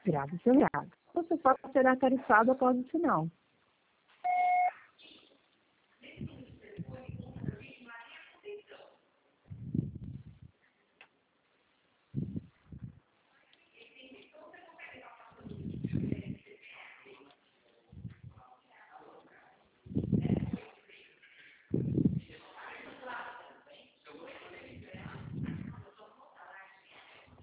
grave seu grado. O sulfato será tarifado após o sinal.